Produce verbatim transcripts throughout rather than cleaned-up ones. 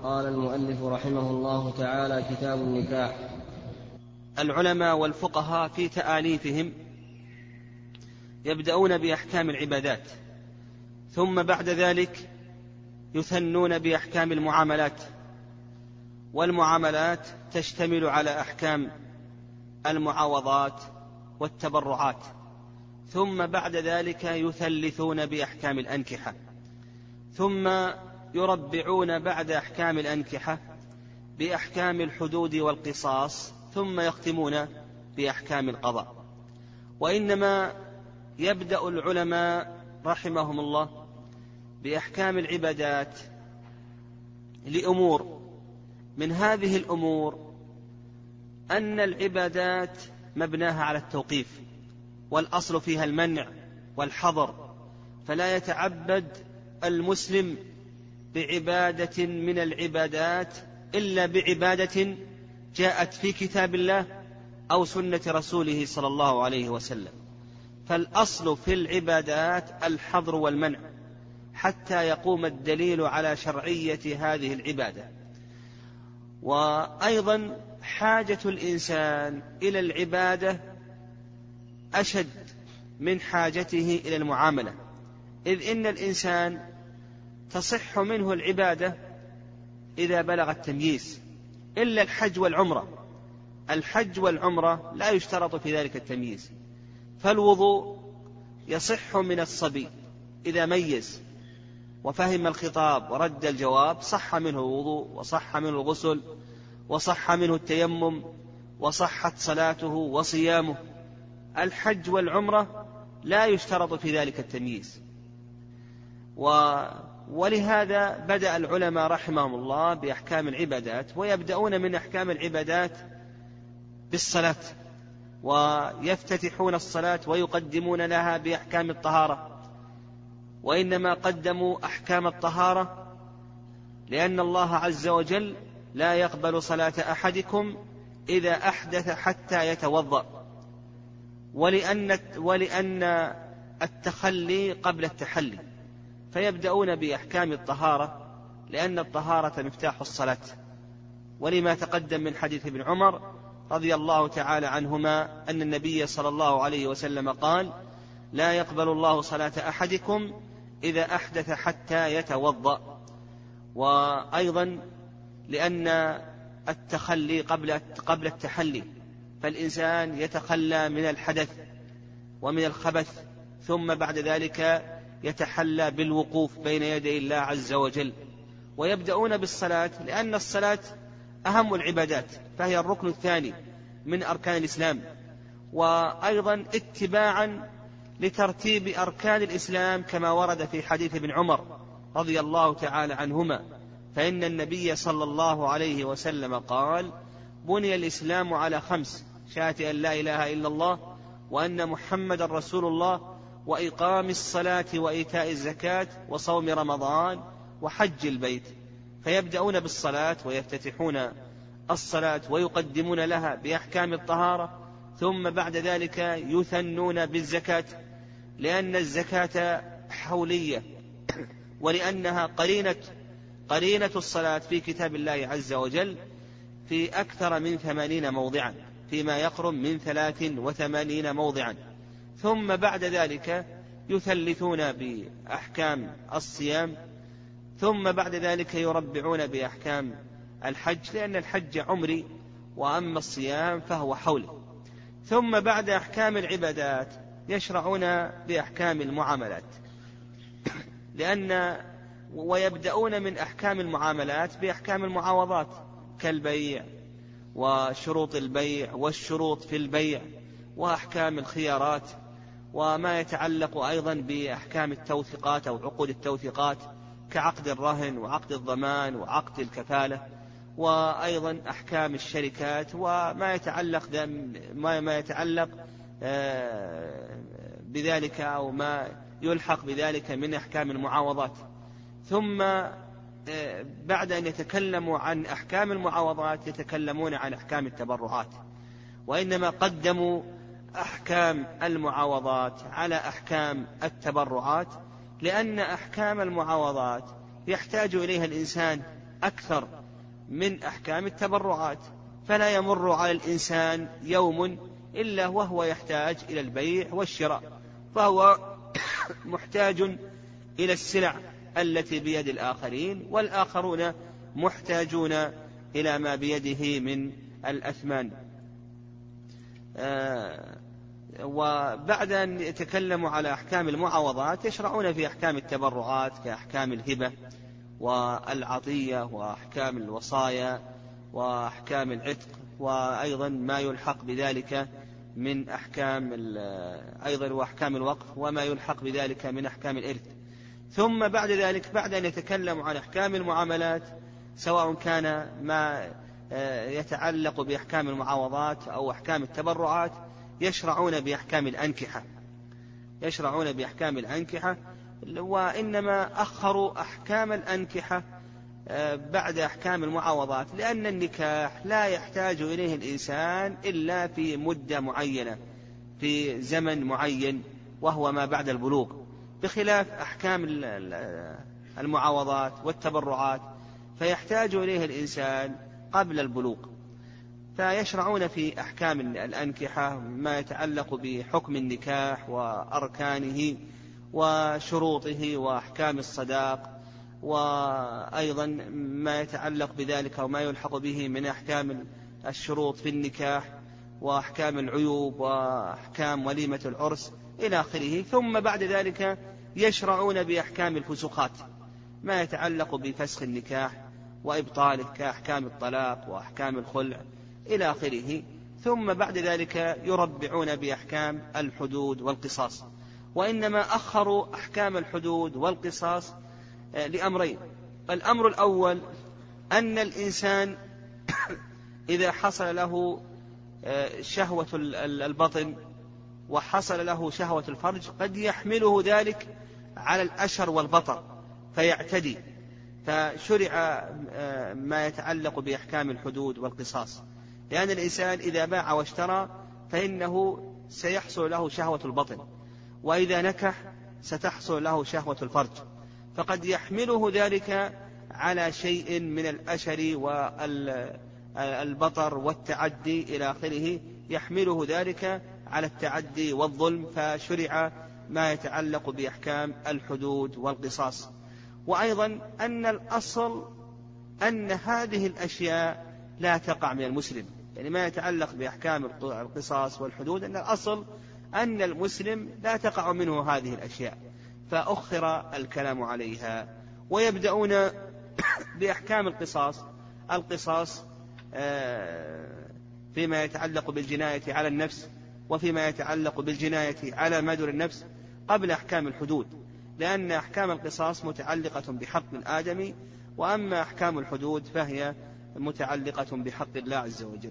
قال المؤلف رحمه الله تعالى: كتاب النكاح. العلماء والفقهاء في تآليفهم يبدأون بأحكام العبادات، ثم بعد ذلك يثنون بأحكام المعاملات، والمعاملات تشتمل على أحكام المعاوضات والتبرعات، ثم بعد ذلك يثلثون بأحكام الأنكحة، ثم يربعون بعد أحكام الأنكحة بأحكام الحدود والقصاص، ثم يختمون بأحكام القضاء. وإنما يبدأ العلماء رحمهم الله بأحكام العبادات لأمور. من هذه الأمور أن العبادات مبناها على التوقيف، والأصل فيها المنع والحظر، فلا يتعبد المسلم بعبادة من العبادات إلا بعبادة جاءت في كتاب الله أو سنة رسوله صلى الله عليه وسلم. فالأصل في العبادات الحظر والمنع حتى يقوم الدليل على شرعية هذه العبادة. وأيضا حاجة الإنسان إلى العبادة أشد من حاجته إلى المعاملة، إذ إن الإنسان تصح منه العبادة إذا بلغ التمييز، إلا الحج والعمرة. الحج والعمرة لا يشترط في ذلك التمييز. فالوضوء يصح من الصبي إذا ميز وفهم الخطاب ورد الجواب، صح منه الوضوء وصح منه الغسل وصح منه التيمم وصحت صلاته وصيامه. الحج والعمرة لا يشترط في ذلك التمييز. و ولهذا بدأ العلماء رحمهم الله بأحكام العبادات، ويبدأون من أحكام العبادات بالصلاة، ويفتتحون الصلاة ويقدمون لها بأحكام الطهارة. وإنما قدموا أحكام الطهارة لأن الله عز وجل لا يقبل صلاة أحدكم إذا أحدث حتى يتوضأ، ولأن, ولأن التخلي قبل التحلي، فيبدأون بأحكام الطهارة لأن الطهارة مفتاح الصلاة، ولما تقدم من حديث ابن عمر رضي الله تعالى عنهما أن النبي صلى الله عليه وسلم قال: لا يقبل الله صلاة أحدكم إذا أحدث حتى يتوضأ. وأيضا لأن التخلي قبل قبل التحلي، فالإنسان يتخلى من الحدث ومن الخبث، ثم بعد ذلك يتحلى بالوقوف بين يدي الله عز وجل. ويبدأون بالصلاة لأن الصلاة أهم العبادات، فهي الركن الثاني من أركان الإسلام، وأيضا اتباعا لترتيب أركان الإسلام كما ورد في حديث ابن عمر رضي الله تعالى عنهما، فإن النبي صلى الله عليه وسلم قال: بني الإسلام على خمس: شهادة أن لا إله إلا الله وأن محمد رسول الله، وإقام الصلاة وإيتاء الزكاة وصوم رمضان وحج البيت. فيبدأون بالصلاة ويفتتحون الصلاة ويقدمون لها بأحكام الطهارة، ثم بعد ذلك يثنون بالزكاة لأن الزكاة حولية، ولأنها قرينة قرينة الصلاة في كتاب الله عز وجل في أكثر من ثمانين موضعا، فيما يقرب من ثلاث وثمانين موضعا. ثم بعد ذلك يثلثون بأحكام الصيام، ثم بعد ذلك يربعون بأحكام الحج لأن الحج عمري، وأما الصيام فهو حولي. ثم بعد أحكام العبادات يشرعون بأحكام المعاملات، لأن ويبدأون من أحكام المعاملات بأحكام المعاوضات كالبيع وشروط البيع والشروط في البيع وأحكام الخيارات، وما يتعلق أيضا بأحكام التوثيقات أو عقود التوثيقات كعقد الرهن وعقد الضمان وعقد الكفالة، وأيضا أحكام الشركات وما يتعلق ما يتعلق بذلك أو ما يلحق بذلك من أحكام المعاوضات. ثم بعد أن يتكلموا عن أحكام المعاوضات يتكلمون عن أحكام التبرعات، وإنما قدموا أحكام المعاوضات على أحكام التبرعات لأن أحكام المعاوضات يحتاج إليها الإنسان أكثر من أحكام التبرعات، فلا يمر على الإنسان يوم إلا وهو يحتاج إلى البيع والشراء، فهو محتاج إلى السلع التي بيد الآخرين، والآخرون محتاجون إلى ما بيده من الأثمان. آه وبعد أن يتكلموا على أحكام المعاوضات يشرعون في أحكام التبرعات كأحكام الهبة والعطية وأحكام الوصايا وأحكام العتق، وأيضا ما يلحق بذلك من أحكام أيضا وأحكام الوقف وما يلحق بذلك من أحكام الإرث. ثم بعد ذلك بعد أن يتكلموا عن أحكام المعاملات سواء كان ما يتعلق بأحكام المعاوضات أو أحكام التبرعات يشرعون بأحكام الأنكحة يشرعون بأحكام الأنكحة وإنما أخروا أحكام الأنكحة بعد أحكام المعاوضات، لأن النكاح لا يحتاج إليه الإنسان إلا في مدة معينة في زمن معين وهو ما بعد البلوغ، بخلاف أحكام المعاوضات والتبرعات فيحتاج إليه الإنسان قبل البلوغ. فيشرعون في أحكام الأنكحة ما يتعلق بحكم النكاح وأركانه وشروطه وأحكام الصداق، وأيضا ما يتعلق بذلك وما يلحق به من أحكام الشروط في النكاح وأحكام العيوب وأحكام وليمة العرس إلى آخره. ثم بعد ذلك يشرعون بأحكام الفسوقات ما يتعلق بفسخ النكاح وإبطاله كأحكام الطلاق وأحكام الخلع إلى آخره. ثم بعد ذلك يربعون بأحكام الحدود والقصاص، وإنما أخروا أحكام الحدود والقصاص لأمرين. الأمر الأول أن الإنسان إذا حصل له شهوة البطن وحصل له شهوة الفرج قد يحمله ذلك على الأشر والبطر فيعتدي، فشرع ما يتعلق بأحكام الحدود والقصاص، لأن الإنسان إذا باع واشترى فإنه سيحصل له شهوة البطن، وإذا نكح ستحصل له شهوة الفرج، فقد يحمله ذلك على شيء من الأشر والبطر والتعدي إلى آخره، يحمله ذلك على التعدي والظلم، فشرع ما يتعلق بأحكام الحدود والقصاص. وأيضا أن الأصل أن هذه الأشياء لا تقع من المسلم، يعني ما يتعلق بأحكام القصاص والحدود أن الأصل أن المسلم لا تقع منه هذه الأشياء، فأخر الكلام عليها. ويبدأون بأحكام القصاص القصاص فيما يتعلق بالجناية على النفس وفيما يتعلق بالجناية على مدر النفس قبل أحكام الحدود، لأن أحكام القصاص متعلقة بحق الآدمي، وأما أحكام الحدود فهي متعلقة بحق الله عز وجل.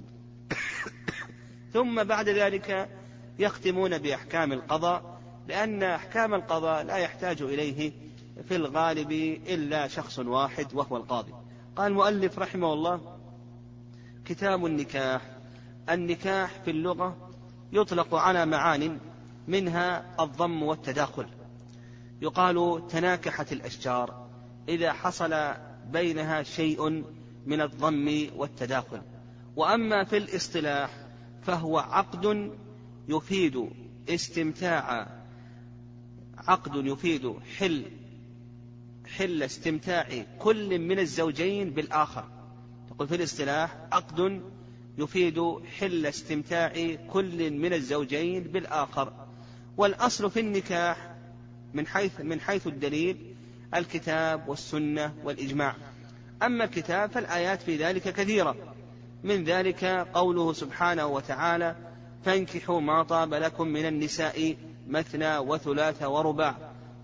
ثم بعد ذلك يختمون بأحكام القضاء، لأن أحكام القضاء لا يحتاج إليه في الغالب إلا شخص واحد وهو القاضي. قال المؤلف رحمه الله: كتاب النكاح. النكاح في اللغة يطلق على معان، منها الضم والتداخل، يقال تناكحت الأشجار إذا حصل بينها شيء من الضم والتداخل. وأما في الاصطلاح فهو عقد يفيد استمتاع عقد يفيد حل حل استمتاع كل من الزوجين بالآخر. تقول في الاصطلاح عقد يفيد حل استمتاع كل من الزوجين بالآخر. والأصل في النكاح من حيث من حيث الدليل الكتاب والسنة والإجماع. أما الكتاب فالآيات في ذلك كثيرة، من ذلك قوله سبحانه وتعالى: فانكحوا ما طاب لكم من النساء مثنى وثلاث ورباع.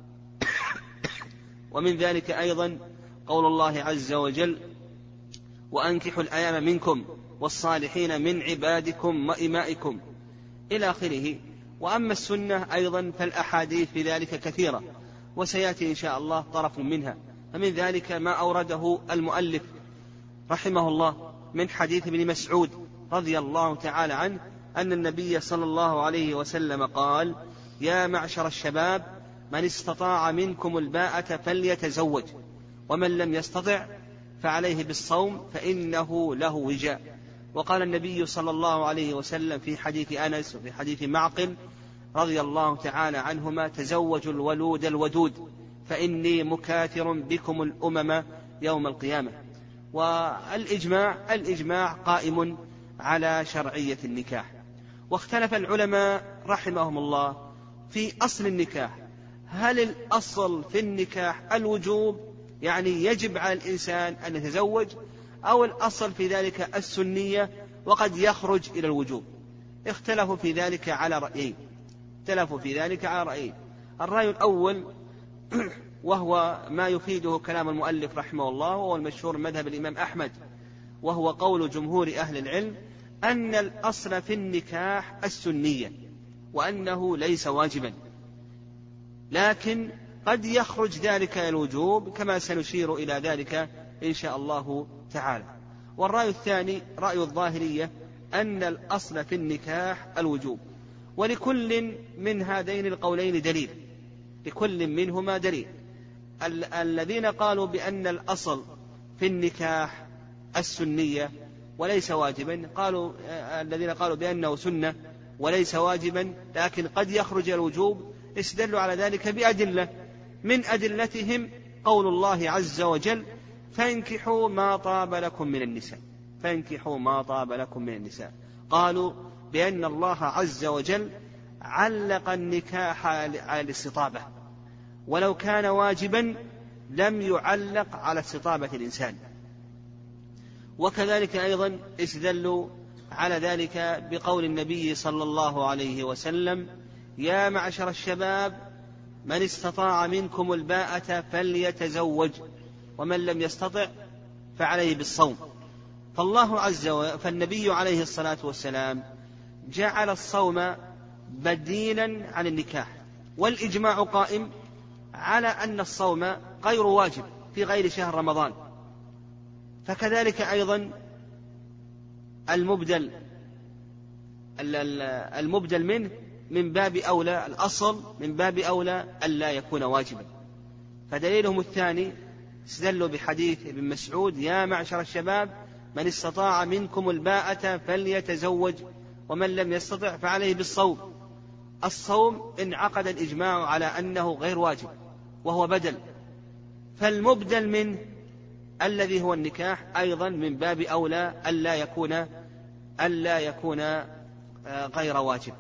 ومن ذلك أيضا قول الله عز وجل: وأنكحوا الأيام منكم والصالحين من عبادكم وإمائكم إلى آخره. وأما السنة أيضا فالأحاديث في ذلك كثيرة، وسيأتي إن شاء الله طرف منها. فمن ذلك ما أورده المؤلف رحمه الله من حديث ابن مسعود رضي الله تعالى عنه أن النبي صلى الله عليه وسلم قال: يا معشر الشباب من استطاع منكم الباءة فليتزوج، ومن لم يستطع فعليه بالصوم فإنه له وجاء. وقال النبي صلى الله عليه وسلم في حديث أنس وفي حديث معقل رضي الله تعالى عنهما: تزوجوا الولود الودود فإني مكاثر بكم الأمم يوم القيامة. والإجماع الإجماع قائم على شرعية النكاح. واختلف العلماء رحمهم الله في أصل النكاح، هل الأصل في النكاح الوجوب يعني يجب على الإنسان أن يتزوج، أو الأصل في ذلك السنية وقد يخرج إلى الوجوب؟ اختلفوا في ذلك على رأيين اختلفوا في ذلك على رأيين الرأي الأول وهو ما يفيده كلام المؤلف رحمه الله، وهو المشهور مذهب الإمام أحمد، وهو قول جمهور أهل العلم أن الأصل في النكاح السنية، وأنه ليس واجبا، لكن قد يخرج ذلك إلى الوجوب كما سنشير إلى ذلك إن شاء الله تعالى. والرأي الثاني رأي الظاهرية أن الأصل في النكاح الوجوب، ولكل من هذين القولين دليل لكل منهما دليل. ال- الذين قالوا بأن الأصل في النكاح السنية وليس واجبا، قالوا الذين قالوا بأنه سنة وليس واجبا لكن قد يخرج إلى الوجوب، استدلوا على ذلك بأدلة، من أدلتهم قول الله عز وجل: فانكحوا ما طاب لكم من النساء فانكحوا ما طاب لكم من النساء. قالوا بأن الله عز وجل علق النكاح على الاستطابة، ولو كان واجبا لم يعلق على استطابة الإنسان. وكذلك أيضا استدلوا على ذلك بقول النبي صلى الله عليه وسلم: يا معشر الشباب من استطاع منكم الباءة فليتزوج ومن لم يستطع فعليه بالصوم. فالله عز وجل فالنبي عليه الصلاة والسلام جعل الصوم بديلا عن النكاح، والإجماع قائم على أن الصوم غير واجب في غير شهر رمضان. فكذلك أيضا المبدل المبدل منه من باب أولى، الأصل من باب أولى ألا يكون واجبا. فدليلهم الثاني استدلوا بحديث ابن مسعود: يا معشر الشباب من استطاع منكم الباءة فليتزوج ومن لم يستطع فعليه بالصوم. الصوم انعقد الإجماع على أنه غير واجب وهو بدل، فالمبدل منه الذي هو النكاح أيضا من باب أولى ألا يكون ألا يكون غير واجب.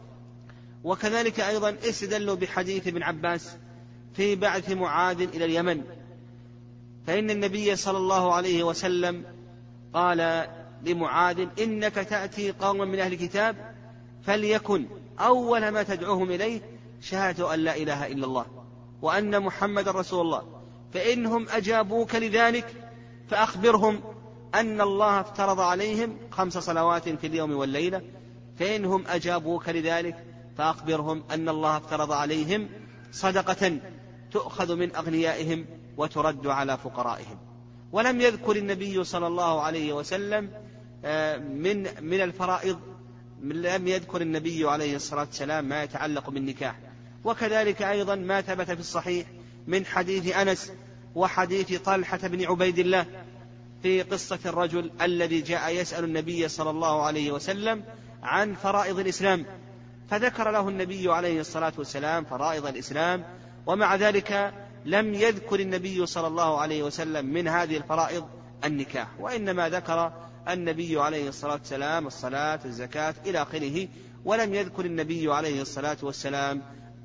وكذلك أيضا استدلوا بحديث ابن عباس في بعث معاذ إلى اليمن، فإن النبي صلى الله عليه وسلم قال لمعاذ: إنك تأتي قوما من أهل الكتاب فليكن أول ما تدعوهم إليه شهادة أن لا إله إلا الله وأن محمد رسول الله، فإنهم أجابوك لذلك فأخبرهم أن الله افترض عليهم خمس صلوات في اليوم والليلة، فإنهم أجابوك لذلك فأخبرهم أن الله افترض عليهم صدقة تؤخذ من أغنيائهم وترد على فقرائهم. ولم يذكر النبي صلى الله عليه وسلم من من الفرائض لم يذكر النبي عليه الصلاة والسلام ما يتعلق بالنكاح. وكذلك أيضا ما ثبت في الصحيح من حديث أنس وحديث طلحة بن عبيد الله في قصة الرجل الذي جاء يسأل النبي صلى الله عليه وسلم عن فرائض الإسلام، فذكر له النبي عليه الصلاة والسلام فرائض الإسلام، ومع ذلك لم يذكر النبي صلى الله عليه وسلم من هذه الفرائض النكاح، وإنما ذكر النبي عليه الصلاة والسلام الصلاة الزكاة إلى آخره، ولم يذكر النبي عليه الصلاة والسلام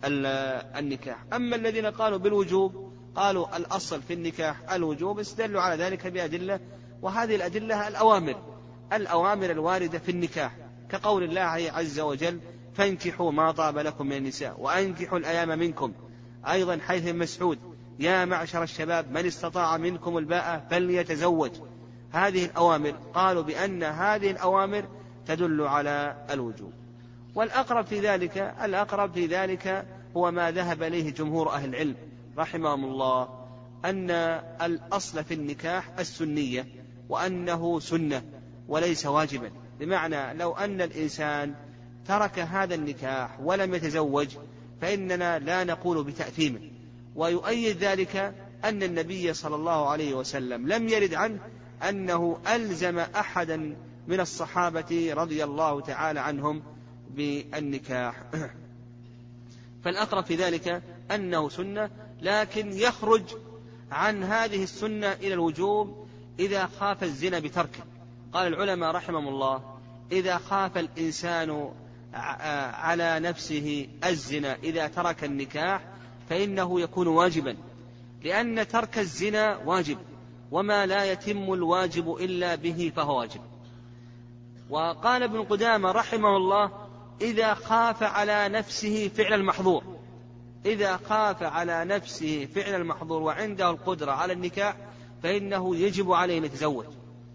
النكاح. أما الذين قالوا بالوجوب قالوا الأصل في النكاح الوجوب، استدلوا على ذلك بأدلة، وهذه الأدلة الأوامر الأوامر الواردة في النكاح، كقول الله عز وجل: فانكحوا ما طاب لكم من النساء وأنكحوا الأيام منكم. أيضا حيث مسعود: يا معشر الشباب من استطاع منكم الباءة فليتزوج. هذه الأوامر قالوا بأن هذه الأوامر تدل على الوجوب. والأقرب في ذلك الأقرب في ذلك هو ما ذهب إليه جمهور أهل العلم رحمهم الله، أن الأصل في النكاح السنية، وأنه سنة وليس واجبا. بمعنى لو أن الإنسان ترك هذا النكاح ولم يتزوج فإننا لا نقول بتأثيمه. ويؤيد ذلك أن النبي صلى الله عليه وسلم لم يرد عنه أنه ألزم أحدا من الصحابة رضي الله تعالى عنهم بالنكاح. فالأقرب في ذلك أنه سنة، لكن يخرج عن هذه السنة إلى الوجوب إذا خاف الزنا بتركه. قال العلماء رحمهم الله: إذا خاف الإنسان على نفسه الزنا إذا ترك النكاح فإنه يكون واجبا، لأن ترك الزنا واجب، وما لا يتم الواجب إلا به فهو واجب. وقال ابن قدامة رحمه الله: إذا خاف على نفسه فعل المحظور، إذا خاف على نفسه فعل المحظور وعنده القدرة على النكاح فإنه يجب عليه أن يتزوج.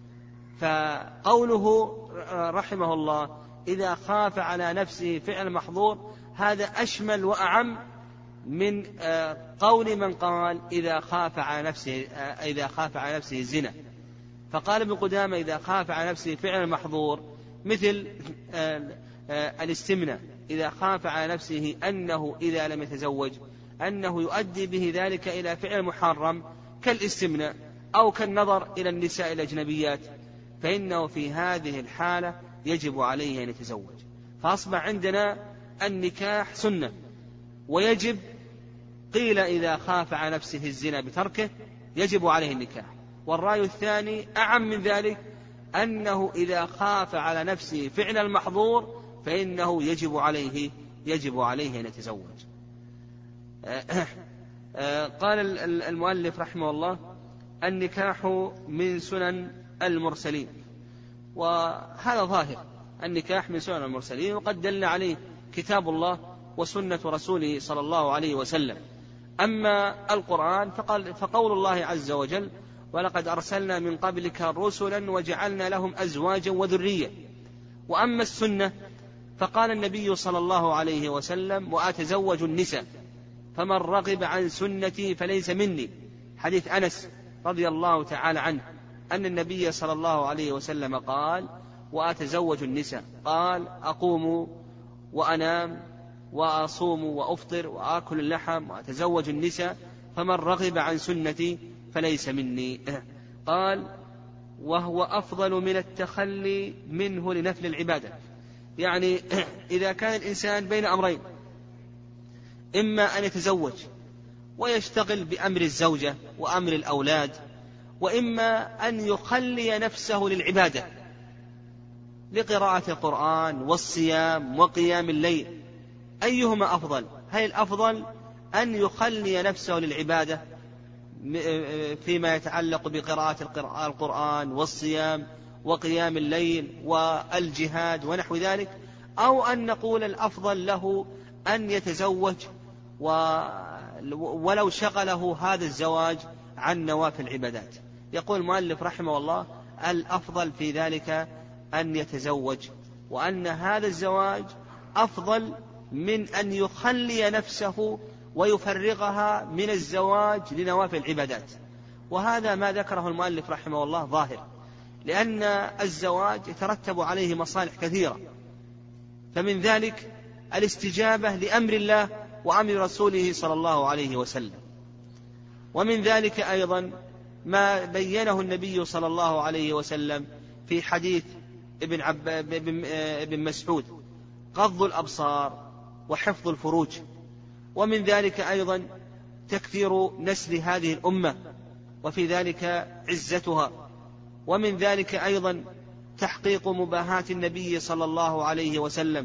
فقوله رحمه الله إذا خاف على نفسه فعل المحظور هذا أشمل وأعم من قول من قال إذا خاف على نفسه إذا خاف على نفسه الزنا. فقال ابن قدامة إذا خاف على نفسه فعل المحظور مثل الاستمناء، إذا خاف على نفسه أنه إذا لم يتزوج أنه يؤدي به ذلك إلى فعل محرم كالاستمناء أو كالنظر إلى النساء الأجنبيات، فإنه في هذه الحالة يجب عليه أن يتزوج. فأصبح عندنا النكاح سنة ويجب. قيل إذا خاف على نفسه الزنا بتركه يجب عليه النكاح. والرأي الثاني أعم من ذلك، أنه إذا خاف على نفسه فعل المحظور فإنه يجب عليه يجب عليه أن يتزوج. قال المؤلف رحمه الله: النكاح من سنن المرسلين. وهذا ظاهر، النكاح من سنن المرسلين، وقد دل عليه كتاب الله وسنة رسوله صلى الله عليه وسلم. أما القرآن فقال فقول الله عز وجل: ولقد أرسلنا من قبلك رسلا وجعلنا لهم أزواجا وذرية. وأما السنة فقال النبي صلى الله عليه وسلم: وأتزوج النساء فمن رغب عن سنتي فليس مني. حديث أنس رضي الله تعالى عنه أن النبي صلى الله عليه وسلم قال: وأتزوج النساء، قال: أقوم وأنام وأصوم وأفطر وآكل اللحم وأتزوج النساء فمن رغب عن سنتي فليس مني. قال: وهو أفضل من التخلي منه لنفل العبادة. يعني إذا كان الإنسان بين أمرين، إما أن يتزوج ويشتغل بأمر الزوجة وأمر الأولاد، وإما أن يخلي نفسه للعبادة لقراءة القرآن والصيام وقيام الليل، أيهما أفضل؟ هل الأفضل أن يخلي نفسه للعبادة فيما يتعلق بقراءة القرآن والصيام وقيام الليل والجهاد ونحو ذلك، أو أن نقول الأفضل له أن يتزوج ولو شغله هذا الزواج عن نوافل العبادات؟ يقول المؤلف رحمه الله: الأفضل في ذلك أن يتزوج، وأن هذا الزواج أفضل من أن يخلي نفسه ويفرغها من الزواج لنوافل العبادات. وهذا ما ذكره المؤلف رحمه الله ظاهر، لأن الزواج يترتب عليه مصالح كثيرة، فمن ذلك الاستجابة لأمر الله وأمر رسوله صلى الله عليه وسلم. ومن ذلك أيضا ما بينه النبي صلى الله عليه وسلم في حديث ابن, عب... ابن مسعود: غض الأبصار وحفظ الفروج. ومن ذلك أيضا تكثير نسل هذه الأمة وفي ذلك عزتها. ومن ذلك أيضا تحقيق مباهات النبي صلى الله عليه وسلم،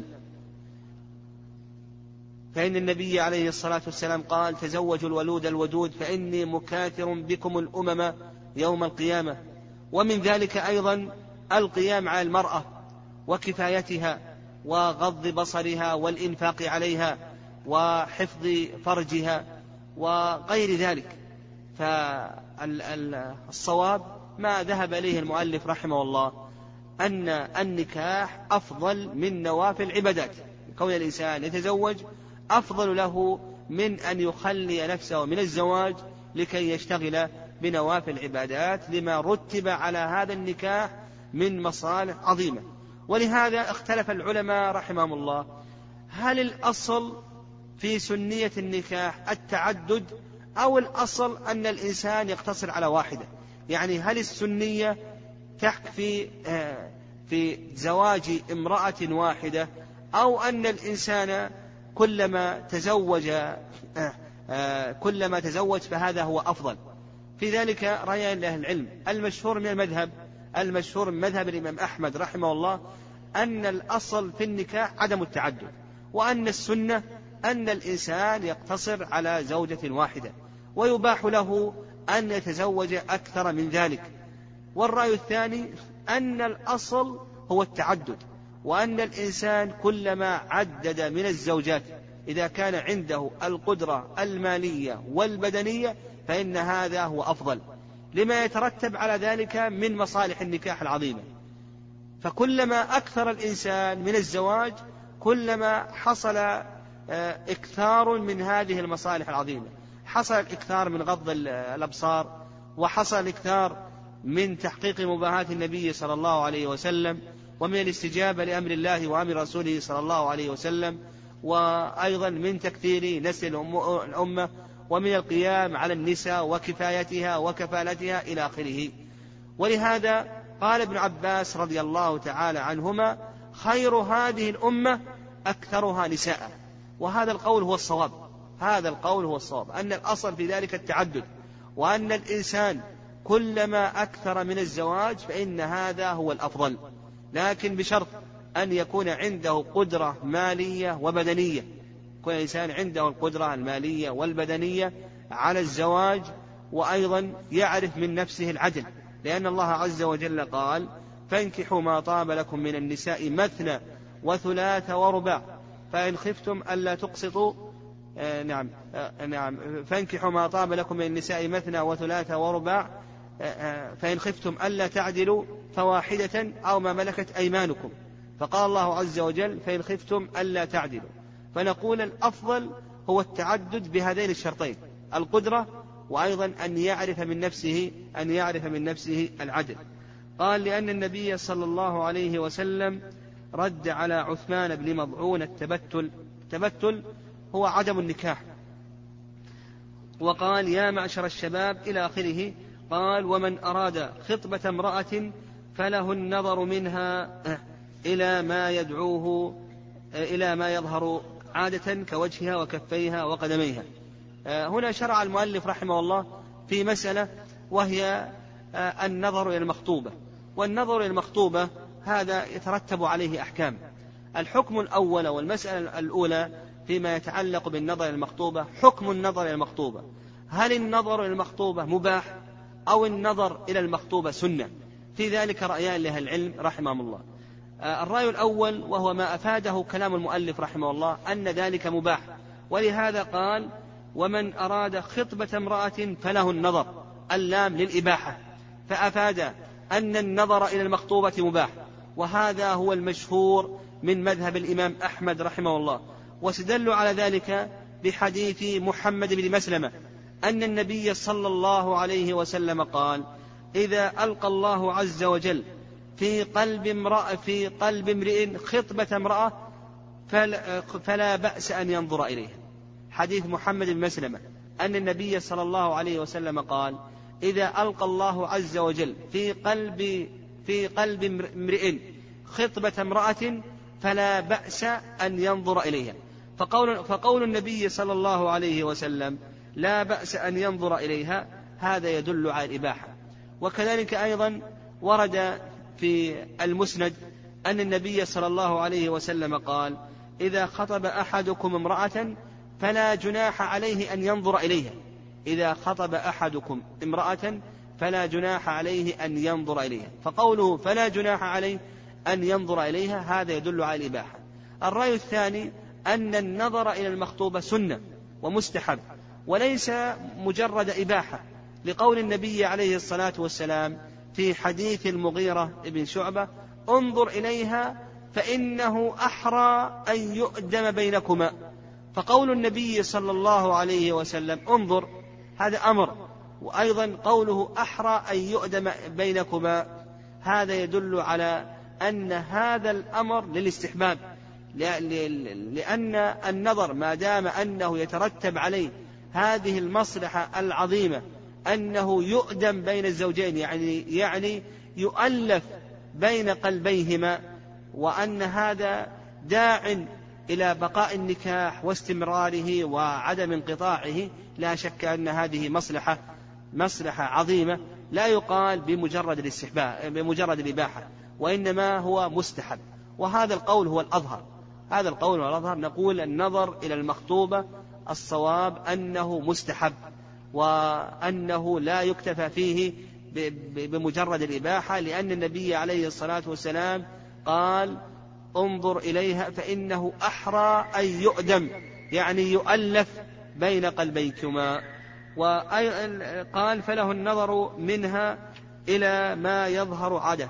فإن النبي عليه الصلاة والسلام قال: تزوجوا الولود الودود فإني مكاثر بكم الأمم يوم القيامة. ومن ذلك أيضا القيام على المرأة وكفايتها وغض بصرها والإنفاق عليها وحفظ فرجها وغير ذلك. فالصواب ما ذهب إليه المؤلف رحمه الله أن النكاح أفضل من نوافل العبادات، كون الإنسان يتزوج أفضل له من أن يخلي نفسه من الزواج لكي يشتغل بنوافل العبادات، لما رتب على هذا النكاح من مصالح عظيمة. ولهذا اختلف العلماء رحمهم الله: هل الأصل في سنية النكاح التعدد، أو الأصل أن الإنسان يقتصر على واحدة؟ يعني هل السنية تكفي في زواج امرأة واحدة، أو أن الإنسان كلما تزوج كلما تزوج فهذا هو أفضل؟ في ذلك رأيان لأهل العلم. المشهور من المذهب المشهور من مذهب الإمام أحمد رحمه الله أن الأصل في النكاح عدم التعدد، وأن السنة أن الإنسان يقتصر على زوجة واحدة، ويباح له أن يتزوج أكثر من ذلك. والرأي الثاني أن الأصل هو التعدد، وأن الإنسان كلما عدد من الزوجات إذا كان عنده القدرة المالية والبدنية فإن هذا هو أفضل، لما يترتب على ذلك من مصالح النكاح العظيمة. فكلما أكثر الإنسان من الزواج كلما حصل إكثار من هذه المصالح العظيمة، حصل الإكثار من غض الأبصار، وحصل الإكثار من تحقيق مباهات النبي صلى الله عليه وسلم، ومن الاستجابة لأمر الله وأمر رسوله صلى الله عليه وسلم، وأيضا من تكثير نسل الأمة، ومن القيام على النساء وكفايتها وكفالتها إلى آخره. ولهذا قال ابن عباس رضي الله تعالى عنهما: خير هذه الأمة أكثرها نساء. وهذا القول هو الصواب، هذا القول هو الصواب، أن الأصل في ذلك التعدد، وأن الإنسان كلما أكثر من الزواج فإن هذا هو الأفضل، لكن بشرط أن يكون عنده قدرة مالية وبدنية، يكون الإنسان عنده القدرة المالية والبدنية على الزواج، وأيضا يعرف من نفسه العدل، لأن الله عز وجل قال: فانكحوا ما طاب لكم من النساء مثنى وثلاث ورباع فإن خفتم ألا تقسطوا آه نعم آه نعم فانكحوا ما طاب لكم من النساء مثنى وثلاث ورباع آه آه فإن خفتم ألا تعدلوا فواحدة أو ما ملكت أيمانكم. فقال الله عز وجل: فإن خفتم ألا تعدلوا. فنقول الأفضل هو التعدد بهذين الشرطين، القدرة، وأيضا أن يعرف من نفسه أن يعرف من نفسه العدل. قال: لأن النبي صلى الله عليه وسلم رد على عثمان بن مضعون التبتل، التبتل هو عدم النكاح، وقال: يا معشر الشباب إلى آخره. قال: ومن أراد خطبة امرأة فله النظر منها إلى ما يدعوه إلى ما يظهر عادة كوجهها وكفيها وقدميها. هنا شرع المؤلف رحمه الله في مسألة، وهي النظر إلى المخطوبة. والنظر إلى المخطوبة هذا يترتب عليه أحكام. الحكم الأول والمسألة الأولى فيما يتعلق بالنظر إلى المخطوبة: حكم النظر إلى المخطوبة، هل النظر إلى المخطوبة مباح أو النظر إلى المخطوبة سنة؟ في ذلك رأيان لأهل العلم رحمهم الله. الرأي الأول وهو ما أفاده كلام المؤلف رحمه الله أن ذلك مباح، ولهذا قال: ومن أراد خطبة امرأة فله النظر، اللام للإباحة، فأفاد أن النظر إلى المخطوبة مباح. وهذا هو المشهور من مذهب الإمام أحمد رحمه الله. واستدلوا على ذلك بحديث محمد بن مسلمة أن النبي صلى الله عليه وسلم قال: إذا ألقى الله عز وجل في قلب امرأة في قلب امرئ خطبة امرأة فلا بأس أن ينظر إليها. حديث محمد بن مسلمة أن النبي صلى الله عليه وسلم قال: إذا ألقى الله عز وجل في قلب في قلب امرئ خطبة امرأة فلا بأس أن ينظر إليها. فقول, فقول النبي صلى الله عليه وسلم لا بأس أن ينظر إليها هذا يدل على الإباحة. وكذلك أيضا ورد في المسند أن النبي صلى الله عليه وسلم قال: إذا خطب أحدكم امرأة فلا جناح عليه أن ينظر إليها. إذا خطب أحدكم امرأة فلا جناح عليه أن ينظر إليها. فقوله فلا جناح عليه أن ينظر إليها هذا يدل على الإباحة. الرأي الثاني أن النظر إلى المخطوبة سنة ومستحب وليس مجرد إباحة، لقول النبي عليه الصلاة والسلام في حديث المغيرة بن شعبة: انظر إليها فإنه أحرى أن يؤدم بينكما. فقول النبي صلى الله عليه وسلم انظر هذا أمر، وأيضا قوله أحرى أن يؤدم بينكما هذا يدل على أن هذا الأمر للاستحباب، لأن النظر ما دام أنه يترتب عليه هذه المصلحة العظيمة أنه يؤدم بين الزوجين، يعني يعني يؤلف بين قلبيهما، وأن هذا داع إلى بقاء النكاح واستمراره وعدم انقطاعه، لا شك أن هذه مصلحة مصلحة عظيمة لا يقال بمجرد الاستحباب بمجرد الإباحة، وإنما هو مستحب. وهذا القول هو الأظهر هذا القول هو الأظهر نقول النظر إلى المخطوبة الصواب أنه مستحب، وأنه لا يكتفى فيه بمجرد الإباحة، لأن النبي عليه الصلاة والسلام قال انظر إليها فإنه أحرى أن يؤدم، يعني يؤلف بين قلبيكما. وقال فله النظر منها إلى ما يظهر عادة.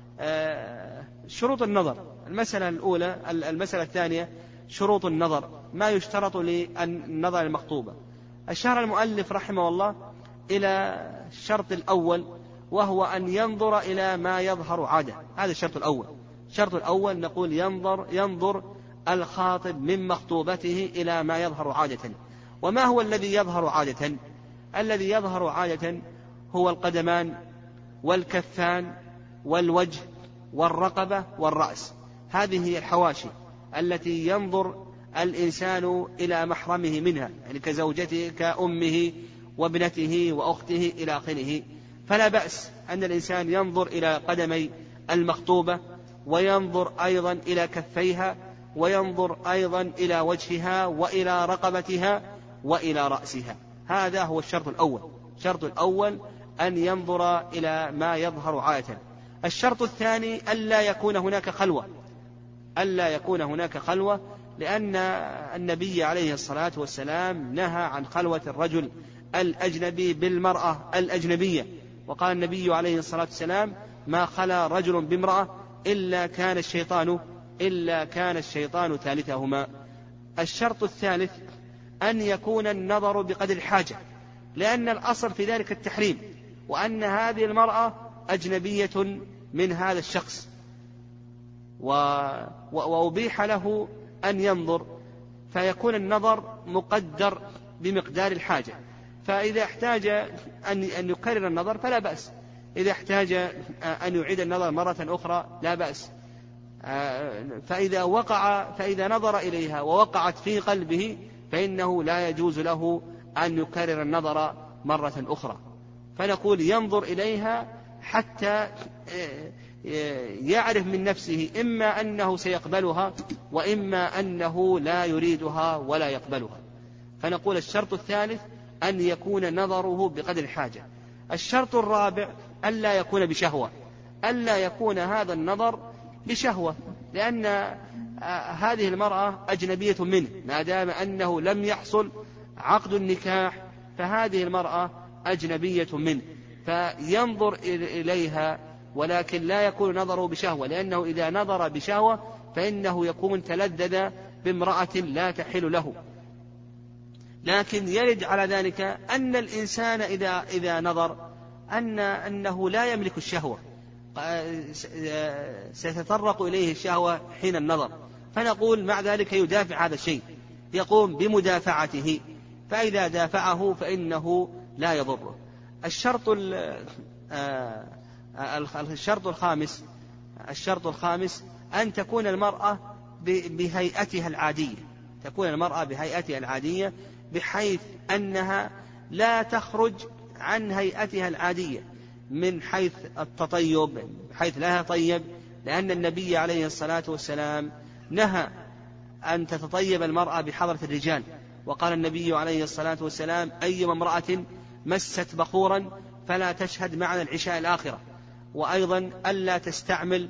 شروط النظر، المسألة الأولى. المسألة الثانية شروط النظر، ما يشترط للنظر المخطوبة. أشار المؤلف رحمه الله إلى الشرط الأول، وهو أن ينظر إلى ما يظهر عادة. هذا الشرط الأول. الشرط الأول نقول ينظر ينظر الخاطب من مخطوبته إلى ما يظهر عادة. وما هو الذي يظهر عادة؟ الذي يظهر عادة هو القدمان والكفان والوجه والرقبة والرأس. هذه هي الحواشي التي ينظر الإنسان إلى محرمه منها، يعني كزوجته كأمه وابنته وأخته إلى آخره. فلا بأس أن الإنسان ينظر إلى قدمي المخطوبة، وينظر أيضا إلى كفيها، وينظر أيضا إلى وجهها وإلى رقبتها وإلى رأسها. هذا هو الشرط الأول. الشرط الأول أن ينظر إلى ما يظهر عادة. الشرط الثاني ألا يكون هناك خلوة ألا يكون هناك خلوة لأن النبي عليه الصلاة والسلام نهى عن خلوة الرجل الأجنبي بالمرأة الأجنبية، وقال النبي عليه الصلاة والسلام ما خلا رجل بامرأة إلا كان الشيطان إلا كان الشيطان ثالثهما. الشرط الثالث أن يكون النظر بقدر الحاجة، لأن الأصل في ذلك التحريم، وأن هذه المرأة أجنبية من هذا الشخص، و... وأبيح له أن ينظر، فيكون النظر مقدر بمقدار الحاجة. فإذا احتاج أن أن يكرر النظر فلا بأس، إذا احتاج أن يعيد النظر مرة أخرى لا بأس. فإذا وقع فإذا نظر إليها ووقعت في قلبه فإنه لا يجوز له أن يكرر النظر مرة أخرى. فنقول ينظر إليها حتى يعرف من نفسه إما أنه سيقبلها وإما أنه لا يريدها ولا يقبلها. فنقول الشرط الثالث أن يكون نظره بقدر الحاجة. الشرط الرابع ألا يكون بشهوة ألا يكون هذا النظر بشهوة، لأن هذه المرأة أجنبية منه ما دام أنه لم يحصل عقد النكاح، فهذه المرأة أجنبية منه، فينظر إليها ولكن لا يكون نظره بشهوة، لأنه إذا نظر بشهوة فإنه يكون تلذذ بامرأة لا تحل له. لكن يرد على ذلك أن الإنسان إذا, إذا نظر أن أنه لا يملك الشهوة، ستتطرق إليه الشهوة حين النظر، فنقول مع ذلك يدافع هذا الشيء، يقوم بمدافعته، فإذا دافعه فإنه لا يضره. الشرط الشرط الخامس الشرط الخامس أن تكون المرأة بهيئتها العادية تكون المرأة بهيئتها العادية بحيث أنها لا تخرج عن هيئتها العادية من حيث التطيب، بحيث لا تطيب، لأن النبي عليه الصلاة والسلام نهى أن تتطيب المرأة بحضرة الرجال، وقال النبي عليه الصلاة والسلام أيما امرأة مست بخورا فلا تشهد معنا العشاء الآخرة. وأيضا ألا تستعمل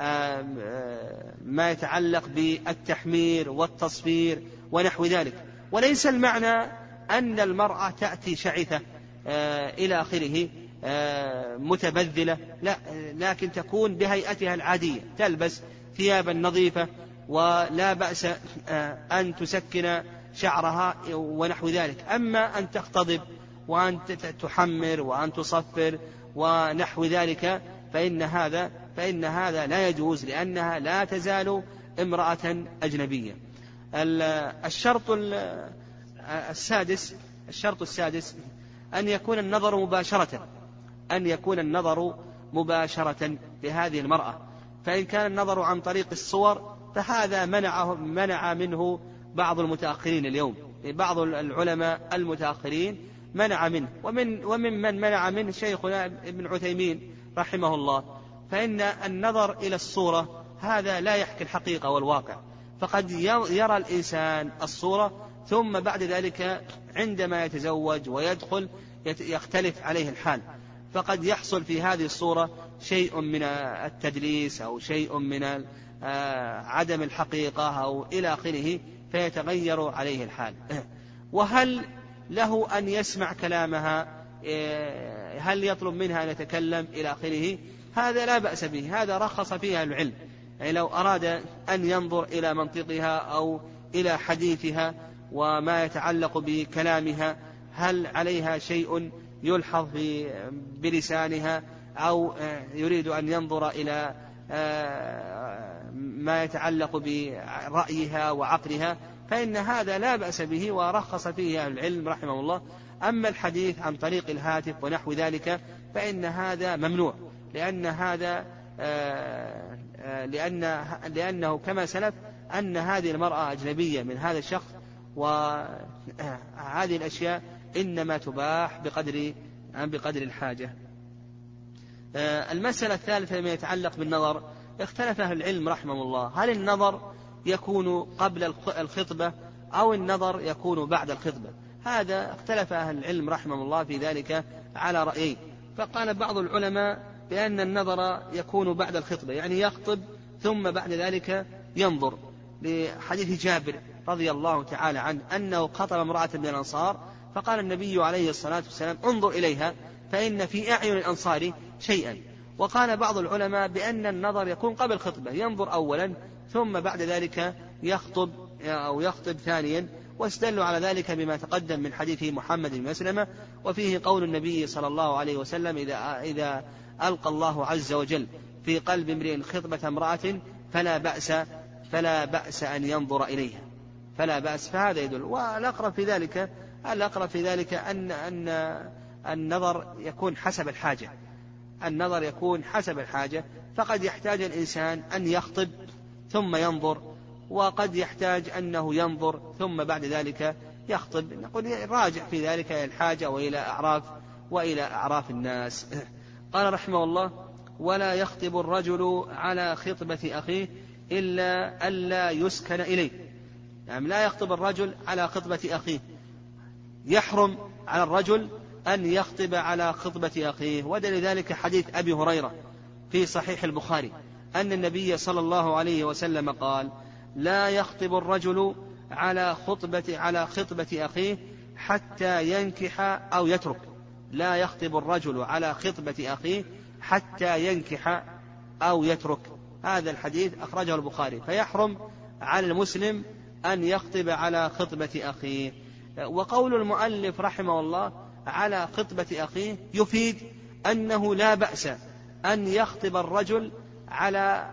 ما يتعلق بالتحمير والتصفير ونحو ذلك. وليس المعنى أن المرأة تأتي شعثة إلى آخره متبذلة، لا، لكن تكون بهيئتها العادية، تلبس ثيابا نظيفة ولا بأس أن تسكن شعرها ونحو ذلك. أما أن تختضب وأن تحمر وأن تصفر ونحو ذلك فإن هذا فإن هذا لا يجوز، لأنها لا تزال امرأة أجنبية. الشرط السادس الشرط السادس أن يكون النظر مباشرة أن يكون النظر مباشرة لهذه المرأة. فإن كان النظر عن طريق الصور فهذا منعه منع منه بعض المتأخرين اليوم، بعض العلماء المتأخرين منع منه، ومن ومن من منع منه شيخنا ابن عثيمين رحمه الله. فإن النظر إلى الصورة هذا لا يحكي الحقيقة والواقع، فقد يرى الإنسان الصورة ثم بعد ذلك عندما يتزوج ويدخل يختلف عليه الحال، فقد يحصل في هذه الصورة شيء من التدليس أو شيء من عدم الحقيقة أو إلى آخره، فيتغير عليه الحال. وهل له أن يسمع كلامها؟ هل يطلب منها أن يتكلم إلى آخره؟ هذا لا بأس به، هذا رخص فيها العلم. يعني لو أراد أن ينظر إلى منطقها أو إلى حديثها وما يتعلق بكلامها، هل عليها شيء يلحظ بلسانها أو يريد أن ينظر إلى ما يتعلق برأيها وعقلها، فإن هذا لا بأس به ورخص فيه العلم رحمه الله. أما الحديث عن طريق الهاتف ونحو ذلك فإن هذا ممنوع، لأن هذا لأن لأنه كما سلف أن هذه المرأة أجنبية من هذا الشخص، وهذه الأشياء إنما تباح بقدر بقدر الحاجة. المسألة الثالثة فيما يتعلق بالنظر، اختلف أهل العلم رحمه الله هل النظر يكون قبل الخطبة أو النظر يكون بعد الخطبة. هذا اختلف أهل العلم رحمه الله في ذلك على رأيين. فقال بعض العلماء بأن النظر يكون بعد الخطبة، يعني يخطب ثم بعد ذلك ينظر، لحديث جابر رضي الله تعالى عنه أنه خطب امرأة من الأنصار فقال النبي عليه الصلاة والسلام انظر إليها فإن في أعين الأنصار شيئا. وقال بعض العلماء بأن النظر يكون قبل الخطبة، ينظر أولا ثم بعد ذلك يخطب أو يخطب ثانيا، واستدلوا على ذلك بما تقدم من حديث محمد بن مسلمة، وفيه قول النبي صلى الله عليه وسلم إذا, إذا ألقى الله عز وجل في قلب امرئ خطبة امرأة فلا بأس فلا بأس أن ينظر إليها، فلا بأس. فهذا يدل. والأقرب في ذلك الأقرب في ذلك أن أن النظر يكون حسب الحاجة، النظر يكون حسب الحاجة، فقد يحتاج الإنسان أن يخطب ثم ينظر، وقد يحتاج أنه ينظر ثم بعد ذلك يخطب. نقول راجع في ذلك إلى الحاجة وإلى أعراف وإلى أعراف الناس. قال رحمه الله ولا يخطب الرجل على خطبة أخيه إلا ألا يسكن إليه، يعني لا يخطب الرجل على خطبة أخيه، يحرم على الرجل أن يخطب على خطبة أخيه. ودليل ذلك حديث أبي هريرة في صحيح البخاري أن النبي صلى الله عليه وسلم قال لا يخطب الرجل على خطبة على خطبة أخيه حتى ينكح أو يترك، لا يخطب الرجل على خطبة أخيه حتى ينكح أو يترك. هذا الحديث أخرجه البخاري. فيحرم على المسلم أن يخطب على خطبة أخيه. وقول المؤلف رحمه الله على خطبة أخيه يفيد أنه لا بأس أن يخطب الرجل على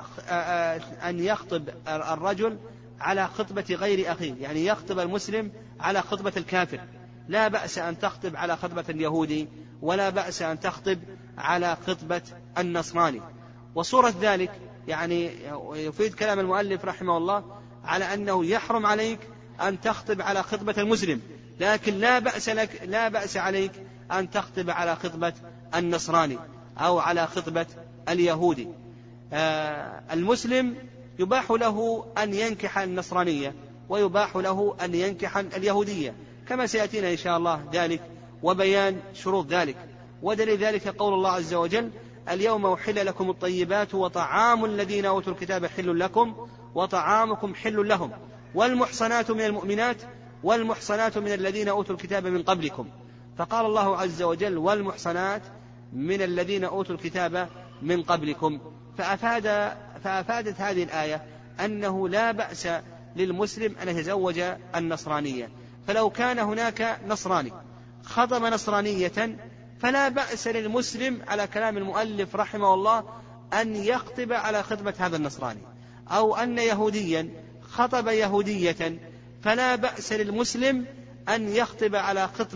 أن يخطب الرجل على خطبة غير أخيه، يعني يخطب المسلم على خطبة الكافر، لا بأس أن تخطب على خطبة اليهودي، ولا بأس أن تخطب على خطبة النصراني. وصورة ذلك يعني يفيد كلام المؤلف رحمه الله على أنه يحرم عليك أن تخطب على خطبة المسلم، لكن لا بأس لك لا بأس عليك أن تخطب على خطبة النصراني أو على خطبة اليهودي. آه المسلم يباح له أن ينكح النصرانية ويباح له أن ينكح اليهودية، كما سيأتينا إن شاء الله ذلك وبيان شروط ذلك. ودليل ذلك قول الله عز وجل اليوم أحل لكم الطيبات وطعام الذين أوتوا الكتاب حل لكم وطعامكم حل لهم والمحصنات من المؤمنات والمحصنات من الذين أوتوا الكتاب من قبلكم. فقال الله عز وجل والمحصنات من الذين أوتوا الكتاب من قبلكم. فأفاد فأفادت هذه الآية أنه لا بأس للمسلم أن يتزوج النصرانية. فلو كان هناك نصراني خطب نصرانية فلا بأس للمسلم على كلام المؤلف رحمه الله أن يخطب على خطبة هذا النصراني، أو أن يهوديا خطب يهودية فلا بأس للمسلم أن يخطب على خطبة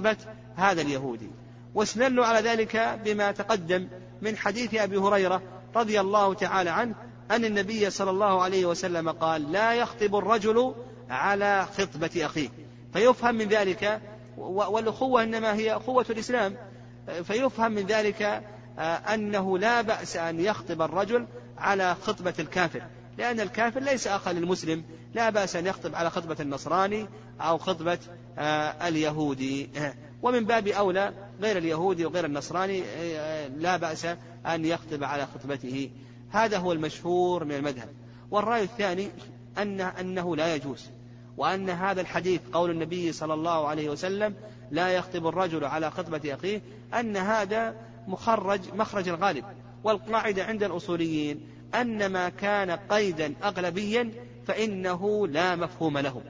هذا اليهودي. واستدلوا على ذلك بما تقدم من حديث أبي هريرة رضي الله تعالى عنه أن النبي صلى الله عليه وسلم قال: لا يخطب الرجل على خطبة أخيه. فيفهم من ذلك، والأخوة إنما هي أخوة الإسلام، فيفهم من ذلك أنه لا بأس أن يخطب الرجل على خطبة الكافر، لأن الكافر ليس أخا للمسلم، لا بأس أن يخطب على خطبة النصراني أو خطبة اليهودي. ومن باب أولى غير اليهودي وغير النصراني لا بأس أن يخطب على خطبته. هذا هو المشهور من المذهب. والرأي الثاني أن أنه لا يجوز، وأن هذا الحديث قول النبي صلى الله عليه وسلم: لا يخطب الرجل على خطبة أخيه، أن هذا مخرج مخرج الغالب. والقاعدة عند الأصوليين أن ما كان قيدا أغلبيا فإنه لا مفهوم له،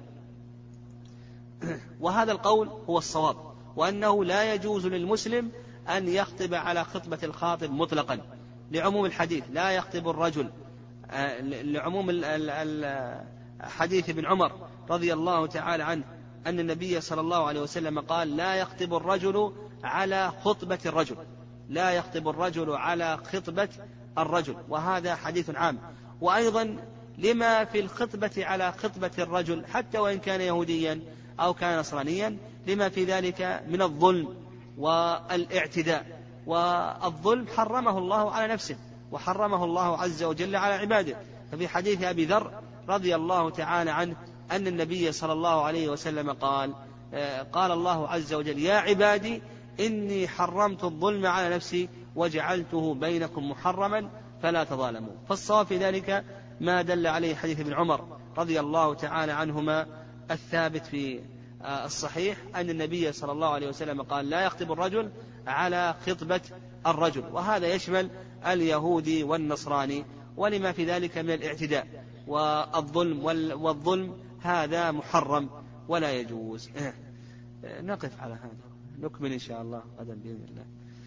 وهذا القول هو الصواب، وأنه لا يجوز للمسلم أن يخطب على خطبة الخاطب مطلقا، لعموم الحديث: لا يخطب الرجل، لعموم حديث ابن عمر رضي الله تعالى عنه أن النبي صلى الله عليه وسلم قال: لا يخطب الرجل على خطبة الرجل، لا يخطب الرجل على خطبة الرجل، وهذا حديث عام. وأيضا لما في الخطبة على خطبة الرجل حتى وإن كان يهوديا أو كان نصرانيا، لما في ذلك من الظلم والاعتداء. والظلم حرمه الله على نفسه، وحرمه الله عز وجل على عباده. ففي حديث أبي ذر رضي الله تعالى عنه أن النبي صلى الله عليه وسلم قال: قال الله عز وجل: يا عبادي إني حرمت الظلم على نفسي وجعلته بينكم محرما فلا تظالموا. فالصواب في ذلك ما دل عليه حديث ابن عمر رضي الله تعالى عنهما الثابت في الصحيح أن النبي صلى الله عليه وسلم قال: لا يخطب الرجل على خطبة الرجل، وهذا يشمل اليهودي والنصراني، ولما في ذلك من الاعتداء والظلم، والظلم هذا محرم ولا يجوز. نقف على هذا، نكمل إن شاء الله غدا بإذن الله.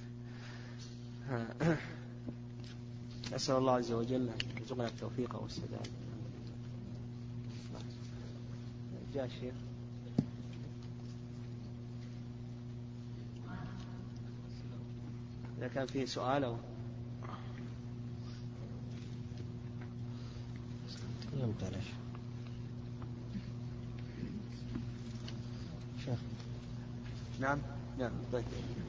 أسأل الله عز وجل أن يرزقنا التوفيق والسداد. جاء الشيخ. إذا كان فيه سؤال أو شيخ. نعم نعم طيب.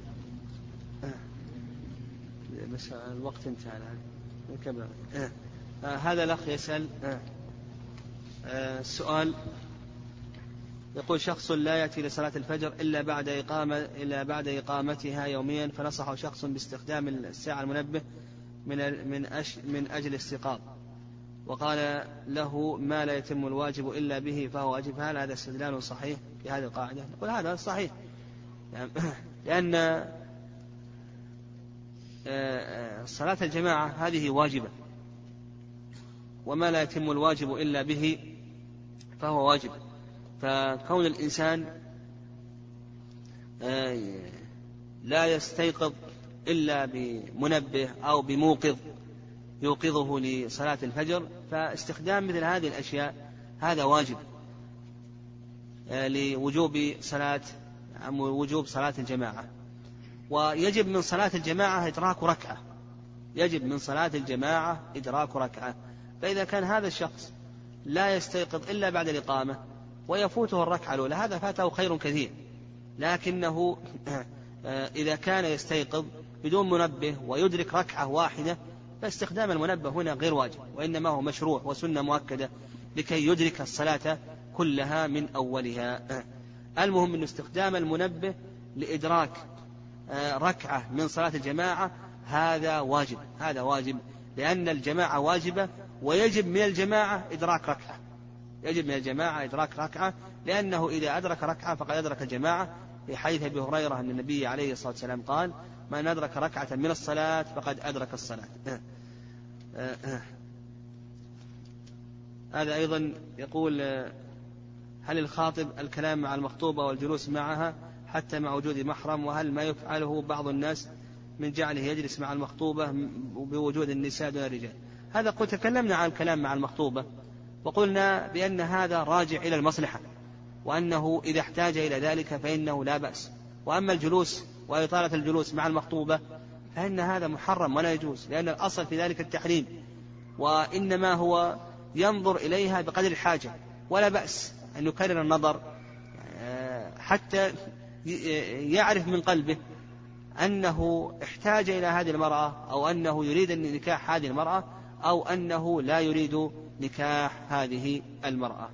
بس الوقت انتهى الآن. نكمل. آه هذا الأخ يسأل آه آه السؤال، يقول: شخص لا يأتي لصلاة الفجر إلا بعد إقامة إلا بعد إقامتها يوميا، فنصحه شخص باستخدام الساعة المنبه من من أش من أجل الاستيقاظ، وقال له: ما لا يتم الواجب إلا به فهو واجب. هل هذا استدلال صحيح في هذه القاعدة؟ نقول هذا صحيح، لأن صلاة الجماعة هذه واجبة، وما لا يتم الواجب إلا به فهو واجب. فكون الإنسان لا يستيقظ إلا بمنبه أو بموقظ يوقظه لصلاة الفجر، فاستخدام مثل هذه الأشياء هذا واجب لوجوب صلاة وجوب صلاة الجماعة. ويجب من صلاة الجماعة إدراك ركعة، يجب من صلاة الجماعة إدراك ركعة. فإذا كان هذا الشخص لا يستيقظ إلا بعد الإقامة ويفوته الركعة الأولى، هذا فاته خير كثير. لكنه إذا كان يستيقظ بدون منبه ويدرك ركعة واحدة، فاستخدام المنبه هنا غير واجب، وإنما هو مشروع وسنة مؤكدة لكي يدرك الصلاة كلها من أولها. المهم أن استخدام المنبه لإدراك ركعة من صلاة الجماعة هذا واجب، هذا واجب لأن الجماعة واجبة، ويجب من الجماعة إدراك ركعة، يجب من الجماعة إدراك ركعة، لأنه إذا أدرك ركعة فقد أدرك الجماعة، في حديث أبي هريرة أن النبي عليه الصلاة والسلام قال: من أدرك ركعة من الصلاة فقد أدرك الصلاة. هذا أيضا يقول: هل الخاطب الكلام مع المخطوبة والجلوس معها حتى مع وجود محرم؟ وهل ما يفعله بعض الناس من جعله يجلس مع المخطوبة بوجود النساء دون الرجال؟ هذا قد تكلمنا عن الكلام مع المخطوبة، وقلنا بأن هذا راجع إلى المصلحة، وأنه إذا احتاج إلى ذلك فإنه لا بأس، وأما الجلوس وإطالة الجلوس مع المخطوبة فإن هذا محرم ولا يجوز، لأن الأصل في ذلك التحريم، وإنما هو ينظر إليها بقدر الحاجة، ولا بأس أن يكرر النظر حتى يعرف من قلبه أنه احتاج إلى هذه المرأة، أو أنه يريد نكاح هذه المرأة، أو أنه لا يريد نكاح هذه المرأة.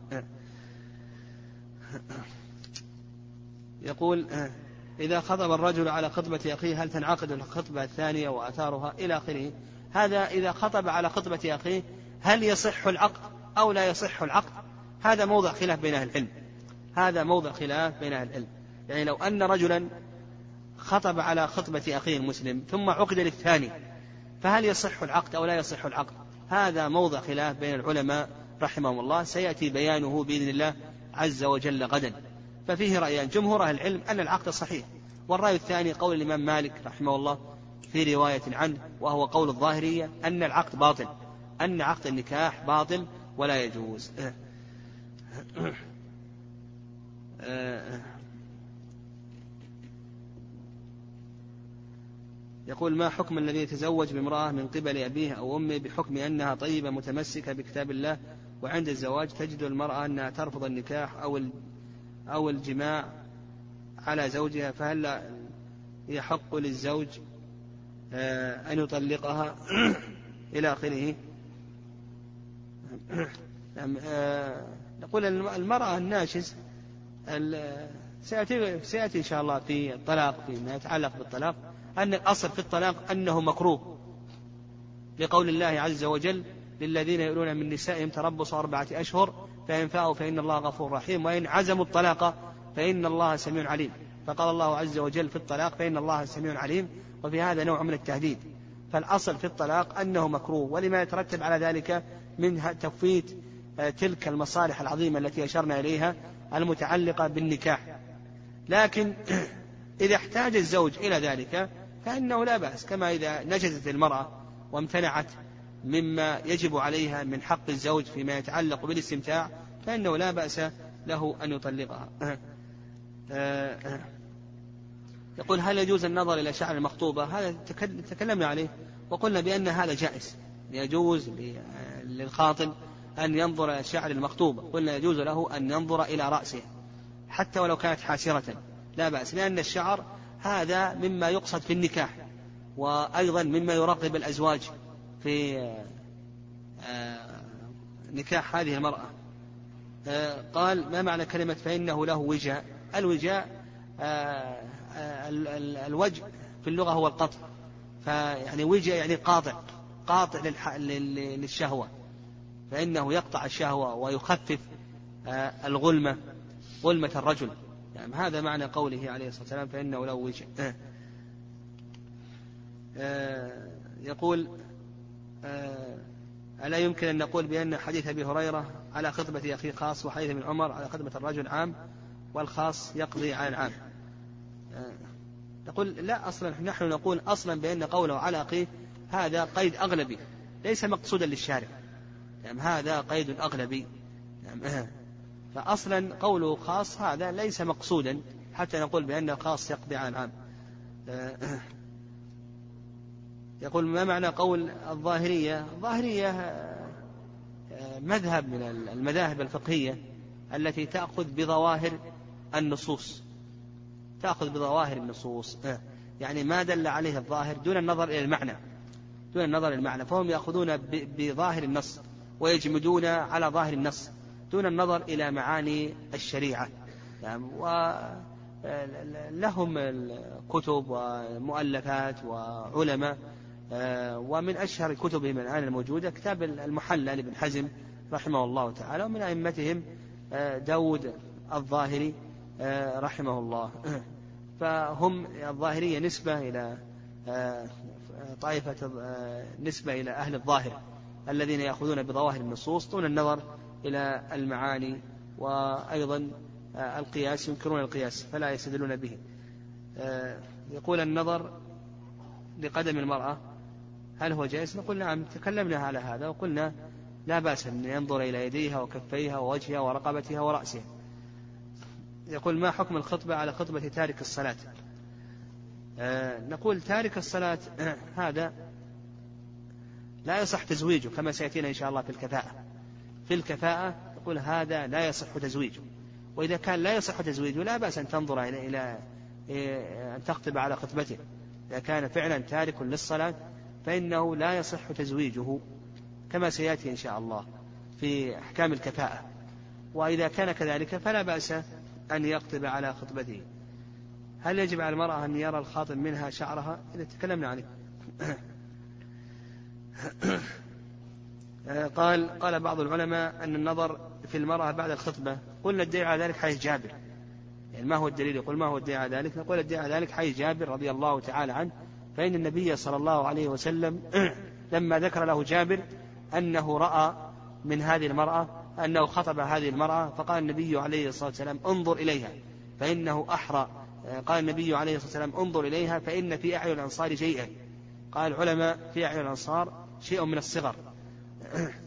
يقول: إذا خطب الرجل على خطبة أخيه هل تنعقد الخطبة الثانية وآثارها إلى آخره. هذا إذا خطب على خطبة أخيه هل يصح العقد أو لا يصح العقد، هذا موضع خلاف بين أهل العلم. هذا موضع خلاف بين أهل العلم. يعني لو أن رجلا خطب على خطبة أخيه المسلم ثم عقد للثاني، فهل يصح العقد أو لا يصح العقد، هذا موضع خلاف بين العلماء رحمهم الله، سيأتي بيانه بإذن الله عز وجل غدا. ففيه رأيان: جمهور أهل العلم أن العقد صحيح، والرأي الثاني قول الإمام مالك رحمه الله في رواية عنه، وهو قول الظاهرية، أن العقد باطل، أن عقد النكاح باطل ولا يجوز. يقول: ما حكم الذي يتزوج بامرأة من قبل أبيه أو أمه بحكم أنها طيبة متمسكة بكتاب الله، وعند الزواج تجد المرأة أنها ترفض النكاح أو أو الجماع على زوجها، فهل يحق للزوج أن يطلقها إلى آخره؟ نقول المرأة الناشز سيأتي, سيأتي إن شاء الله في الطلاق فيما يتعلق بالطلاق أن الأصل في الطلاق أنه مكروه، لقول الله عز وجل: للذين يؤلون من نسائهم تربص أربعة أشهر فإن فاءوا فإن الله غفور رحيم، وإن عزموا الطلاق فإن الله سميع عليم. فقال الله عز وجل في الطلاق: فإن الله سميع عليم، وفي هذا نوع من التهديد. فالأصل في الطلاق أنه مكروه، ولما يترتب على ذلك من تفويت تلك المصالح العظيمة التي أشرنا إليها المتعلقة بالنكاح. لكن إذا احتاج الزوج إلى ذلك فإنه لا بأس، كما إذا نجزت المرأة وامتنعت مما يجب عليها من حق الزوج فيما يتعلق بالاستمتاع، فإنه لا بأس له أن يطلقها. يقول: هل يجوز النظر إلى شعر المخطوبة؟ هذا تكلمنا عليه وقلنا بأن هذا جائز، يجوز للخاطب أن ينظر إلى شعر المخطوبة، قلنا يجوز له أن ينظر إلى رأسه حتى ولو كانت حاسرة، لا بأس، لأن الشعر هذا مما يقصد في النكاح، وأيضا مما يرغب الأزواج في نكاح هذه المرأة. قال: ما معنى كلمة فإنه له وجاء؟ الوجاء الوجه في اللغة هو القطع، فيعني وجاء يعني قاطع، قاطع للشهوة، فإنه يقطع الشهوة ويخفف الغلمة، غلمة الرجل، يعني هذا معنى قوله عليه الصلاة والسلام فإنه له وجاء. يقول: ألا يمكن أن نقول بأن حديث أبي هريرة على خطبة أخي خاص، وحديث ابن عمر على خطبة الرجل عام، والخاص يقضي على العام؟ نقول لا، أصلا نحن نقول أصلا بأن قوله على أخيه هذا قيد أغلبي ليس مقصودا للشارع، يعني هذا قيد أغلبي، يعني فأصلا قوله خاص هذا ليس مقصودا حتى نقول بأن الخاص يقضي على العام. يقول: ما معنى قول الظاهرية؟ الظاهرية مذهب من المذاهب الفقهية التي تأخذ بظواهر النصوص، تأخذ بظواهر النصوص، يعني ما دل عليه الظاهر دون النظر إلى المعنى، دون النظر إلى المعنى، فهم يأخذون بظاهر النص ويجمدون على ظاهر النص دون النظر إلى معاني الشريعة، يعني ولهم كتب ومؤلفات وعلماء، ومن أشهر كتبهم الآن الموجودة كتاب المحلى لابن حزم رحمه الله تعالى، ومن أئمتهم داود الظاهري رحمه الله. فهم الظاهرية نسبة إلى طائفة، نسبة إلى أهل الظاهر الذين يأخذون بظواهر النصوص دون النظر إلى المعاني، وأيضا القياس ينكرون القياس فلا يستدلون به. يقول: النظر لقدم المرأة هل هو جائز؟ نقول نعم، تكلمنا على هذا وقلنا لا بأس أن ينظر إلى يديها وكفيها ووجهها ورقبتها ورأسها. يقول: ما حكم الخطبة على خطبة تارك الصلاة؟ نقول تارك الصلاة هذا لا يصح تزويجه كما سيأتينا إن شاء الله في الكفاءة. في الكفاءة نقول هذا لا يصح تزويجه، وإذا كان لا يصح تزويجه لا بأس أن تنظر إلى أن تخطب على خطبته. إذا كان فعلا تارك للصلاة فإنه لا يصح تزويجه كما سيأتي إن شاء الله في أحكام الكفاءة. وإذا كان كذلك فلا بأس أن يخطب على خطبته. هل يجب على المرأة أن يرى الخاطب منها شعرها؟ إذا تكلمنا عنه. قال قال بعض العلماء أن النظر في المرأة بعد الخطبة، قلنا الدليل على ذلك حديث جابر. يعني ما هو الدليل؟ يقول ما هو الدليل على ذلك؟ نقول الدليل على ذلك حديث جابر رضي الله تعالى عنه، فإن النبي صلى الله عليه وسلم لما ذكر له جابر أنه رأى من هذه المرأة أنه خطب هذه المرأة، فقال النبي عليه الصلاة والسلام انظر إليها فإنه أحرى. قال النبي عليه الصلاة والسلام انظر إليها فإن في أعين الأنصار شيئا. قال العلماء في أعين الأنصار شيء من الصغر،